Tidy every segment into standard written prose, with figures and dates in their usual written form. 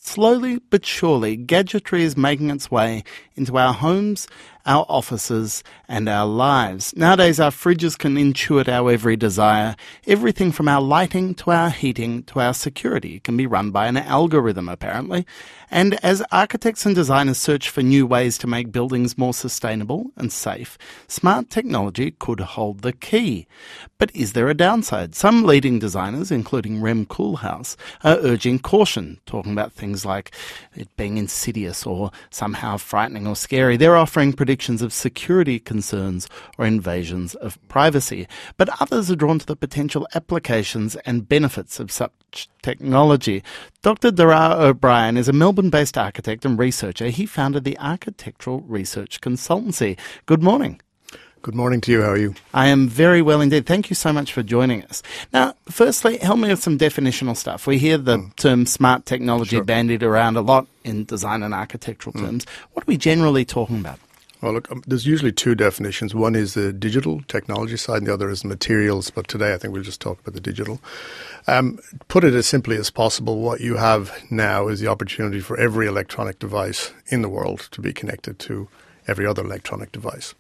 Slowly but surely, gadgetry is making its way into our homes, our offices, and our lives. Nowadays, our fridges can intuit our every desire. Everything from our lighting to our heating to our security can be run by an algorithm, apparently. And as architects and designers search for new ways to make buildings more sustainable and safe, smart technology could hold the key. But is there a downside? Some leading designers, including Rem Koolhaas, are urging caution, talking about things like it being insidious or somehow frightening or scary. They're offering predictions of security concerns or invasions of privacy. But others are drawn to the potential applications and benefits of such technology. Dr. Dara O'Brien is a Melbourne-based architect and researcher. He founded the Architectural Research Consultancy. Good morning. Good morning to you. How are you? I am very well indeed. Thank you so much for joining us. Now, firstly, help me with some definitional stuff. We hear the term smart technology bandied around a lot in design and architectural terms. What are we generally talking about? Well, look, there's usually two definitions. One is the digital technology side and the other is materials. But today I think we'll just talk about the digital. Put it as simply as possible, what you have now is the opportunity for every electronic device in the world to be connected to every other electronic device.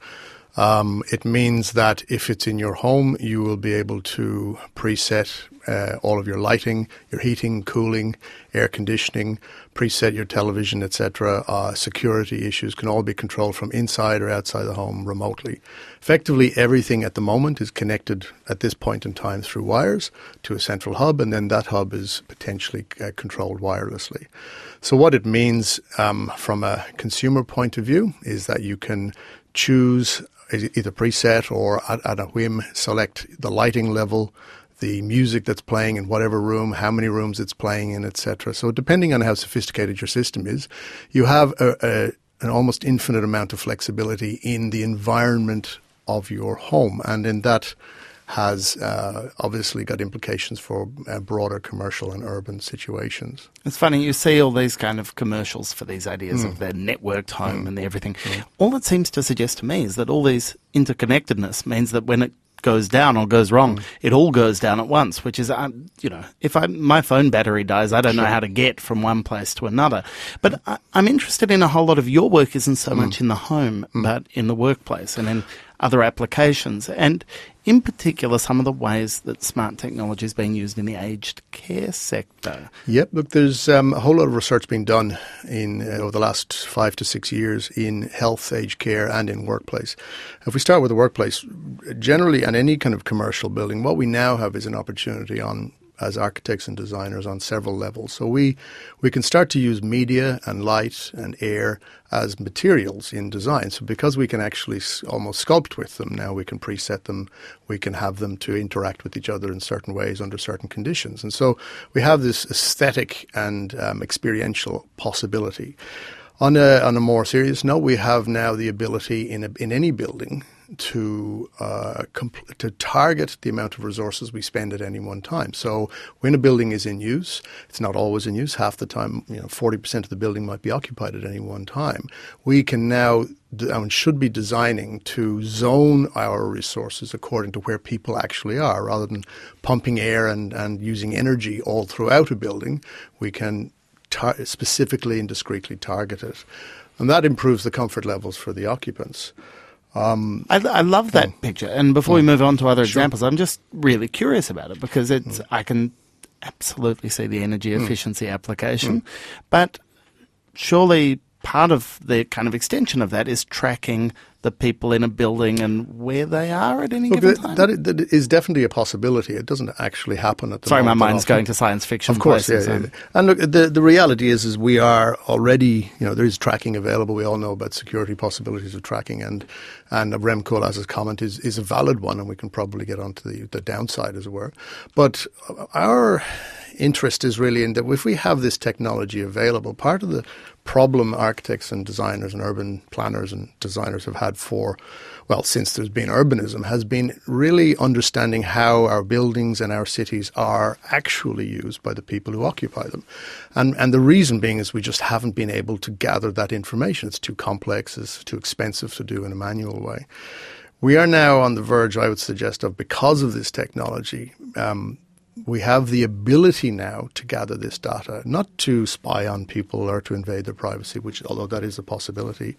It means that if it's in your home, you will be able to preset all of your lighting, your heating, cooling, air conditioning, preset your television, etc. Security issues can all be controlled from inside or outside the home remotely. Effectively, everything at the moment is connected at this point in time through wires to a central hub, and then that hub is potentially controlled wirelessly. So what it means from a consumer point of view is that you can choose either preset or at a whim select the lighting level, the music that's playing in whatever room, how many rooms it's playing in, etc. So depending on how sophisticated your system is, you have an almost infinite amount of flexibility in the environment of your home. And in that has obviously got implications for broader commercial and urban situations. It's funny, you see all these kind of commercials for these ideas of the networked home and everything. All it seems to suggest to me is that all these interconnectedness means that when it goes down or goes wrong, it all goes down at once, which is, if my phone battery dies, I don't know how to get from one place to another. But I'm interested in a whole lot of your work isn't so much in the home, but in the workplace and in other applications. And in particular, some of the ways that smart technology is being used in the aged care sector. Yep, look, there's a whole lot of research being done in over the last 5 to 6 years in health, aged care, and in workplace. If we start with the workplace, generally, and any kind of commercial building, what we now have is an opportunity as architects and designers on several levels. So we can start to use media and light and air as materials in design. So because we can actually almost sculpt with them now, we can preset them, we can have them to interact with each other in certain ways under certain conditions. And so we have this aesthetic and experiential possibility. On a more serious note, we have now the ability in any building to target the amount of resources we spend at any one time. So when a building is in use, it's not always in use. Half the time, 40% of the building might be occupied at any one time. We can now and should be designing to zone our resources according to where people actually are, rather than pumping air and using energy all throughout a building. We can specifically and discreetly target it. And that improves the comfort levels for the occupants. I love that picture. And before we move on to other examples, I'm just really curious about it because I can absolutely see the energy efficiency application. But surely part of the kind of extension of that is tracking the people in a building and where they are at any given time. That is definitely a possibility. It doesn't actually happen at the moment. Sorry, my mind's going to science fiction. Of course, yeah. And look, the reality is we are already, there is tracking available. We all know about security possibilities of tracking, and Rem Koolhaas's comment is a valid one, and we can probably get onto the downside, as it were. But our interest is really in that if we have this technology available, part of the problem architects and designers and urban planners and designers have had since there's been urbanism, has been really understanding how our buildings and our cities are actually used by the people who occupy them. And the reason being is we just haven't been able to gather that information. It's too complex, it's too expensive to do in a manual way. We are now on the verge, I would suggest, of, because of this technology, we have the ability now to gather this data, not to spy on people or to invade their privacy, which, although that is a possibility,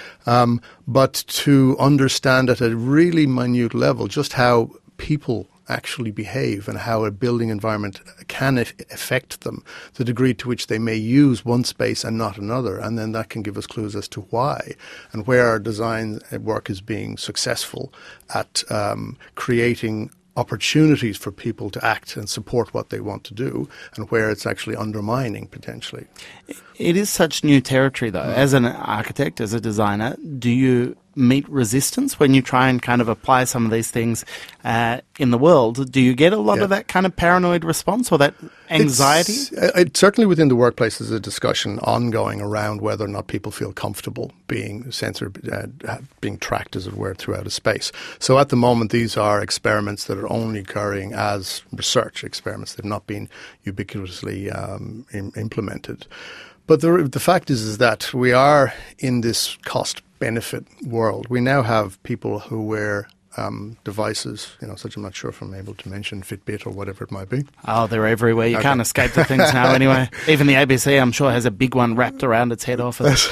but to understand at a really minute level just how people actually behave and how a building environment can affect them, the degree to which they may use one space and not another, and then that can give us clues as to why and where our design work is being successful at creating opportunities for people to act and support what they want to do, and where it's actually undermining potentially. It is such new territory, though. As an architect, as a designer, do you meet resistance when you try and kind of apply some of these things in the world? Do you get a lot of that kind of paranoid response or that anxiety? Certainly within the workplace there's a discussion ongoing around whether or not people feel comfortable being censored, being tracked, as it were, throughout a space. So at the moment these are experiments that are only occurring as research experiments. They've not been ubiquitously implemented. But the fact is that we are in this cost-benefit world. We now have people who wear devices, such I'm not sure if I'm able to mention Fitbit or whatever it might be. Oh, they're everywhere. You can't escape the things now anyway. Even the ABC, I'm sure, has a big one wrapped around its head office.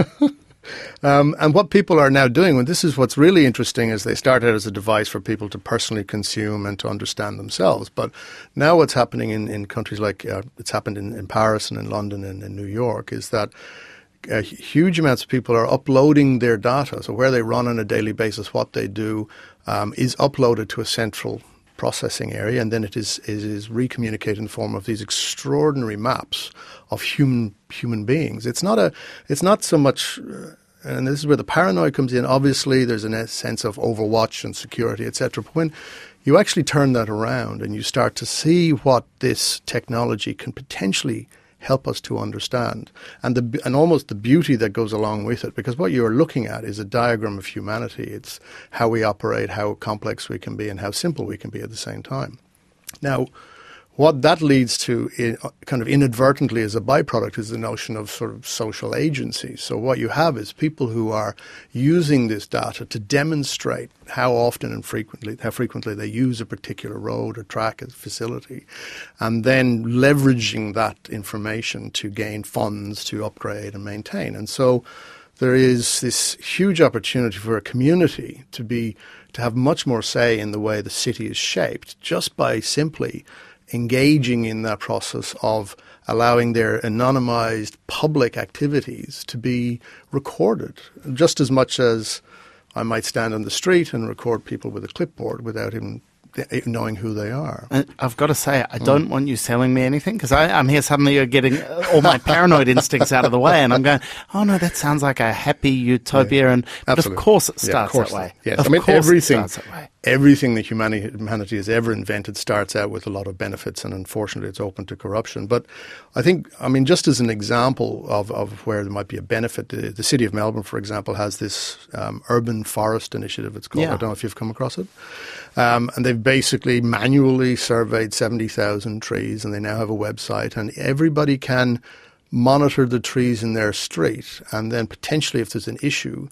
And what people are now doing, and this is what's really interesting, is they started as a device for people to personally consume and to understand themselves. But now what's happening in countries like it's happened in Paris and in London and in New York is that huge amounts of people are uploading their data. So where they run on a daily basis, what they do is uploaded to a central processing area, and then it is recommunicated in the form of these extraordinary maps of human beings. It's not so much. And this is where the paranoia comes in. Obviously, there's a sense of overwatch and security, etc. But when you actually turn that around and you start to see what this technology can potentially help us to understand, and almost the beauty that goes along with it, because what you're looking at is a diagram of humanity. It's how we operate, how complex we can be, and how simple we can be at the same time. Now, what that leads to kind of inadvertently as a byproduct is the notion of sort of social agency. So what you have is people who are using this data to demonstrate how often and how frequently they use a particular road or track as a facility, and then leveraging that information to gain funds to upgrade and maintain. And so there is this huge opportunity for a community to have much more say in the way the city is shaped, just by simply engaging in that process of allowing their anonymized public activities to be recorded, just as much as I might stand on the street and record people with a clipboard without even knowing who they are. I've got to say, I don't want you selling me anything, because I'm here suddenly you're getting all my paranoid instincts out of the way, and I'm going, oh no, that sounds like a happy utopia, but of course it starts that way. Yes, of course everything starts that way. Everything that humanity has ever invented starts out with a lot of benefits, and unfortunately it's open to corruption. But I think, just as an example of where there might be a benefit, the City of Melbourne, for example, has this urban forest initiative, it's called. Yeah. I don't know if you've come across it. And they've basically manually surveyed 70,000 trees, and they now have a website, and everybody can monitor the trees in their street, and then potentially, if there's an issue,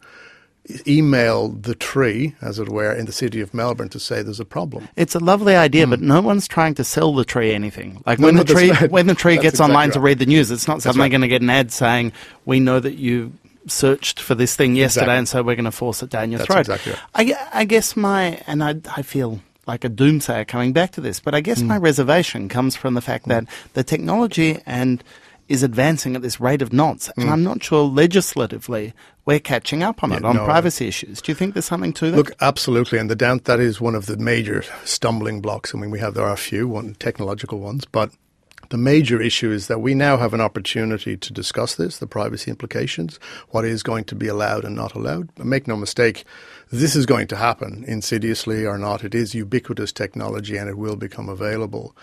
email the tree, as it were, in the City of Melbourne to say there's a problem. It's a lovely idea, but no one's trying to sell the tree anything. Like when the tree gets online to read the news, it's not suddenly going to get an ad saying, we know that you searched for this thing yesterday, and so we're going to force it down your throat. Exactly right. I guess I feel like a doomsayer coming back to this, but I guess my reservation comes from the fact that the technology is advancing at this rate of knots, and I'm not sure legislatively we're catching up on privacy issues. Do you think there's something to that? Look, absolutely, and that is one of the major stumbling blocks. There are a few technological ones, but the major issue is that we now have an opportunity to discuss this, the privacy implications, what is going to be allowed and not allowed. But make no mistake, this is going to happen, insidiously or not. It is ubiquitous technology, and it will become available.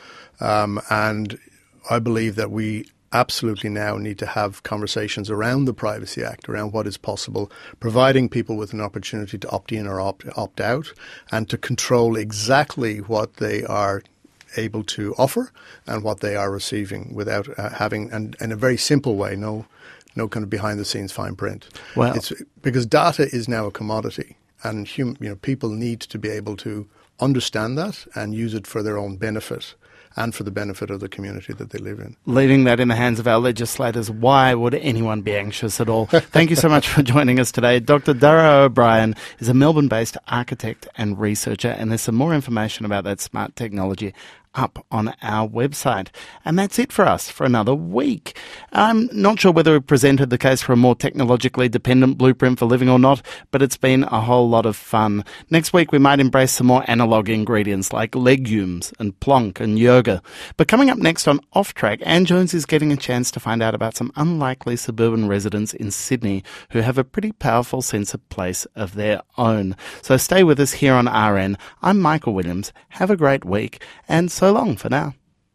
And I believe that we absolutely now need to have conversations around the Privacy Act, around what is possible, providing people with an opportunity to opt in or opt out, and to control exactly what they are able to offer and what they are receiving without having, and in a very simple way, no kind of behind the scenes fine print. Well, it's because data is now a commodity, and people need to be able to understand that and use it for their own benefit. and for the benefit of the community that they live in. Leaving that in the hands of our legislators, why would anyone be anxious at all? Thank you so much for joining us today. Dr. Dara O'Brien is a Melbourne-based architect and researcher, and there's some more information about that smart technology up on our website. And that's it for us for another week. I'm not sure whether we presented the case for a more technologically dependent blueprint for living or not, but it's been a whole lot of fun. Next week we might embrace some more analogue ingredients like legumes and plonk and yoga. But coming up next on Off Track, Anne Jones is getting a chance to find out about some unlikely suburban residents in Sydney who have a pretty powerful sense of place of their own. So stay with us here on RN. I'm Michael Williams. Have a great week, and so long for now.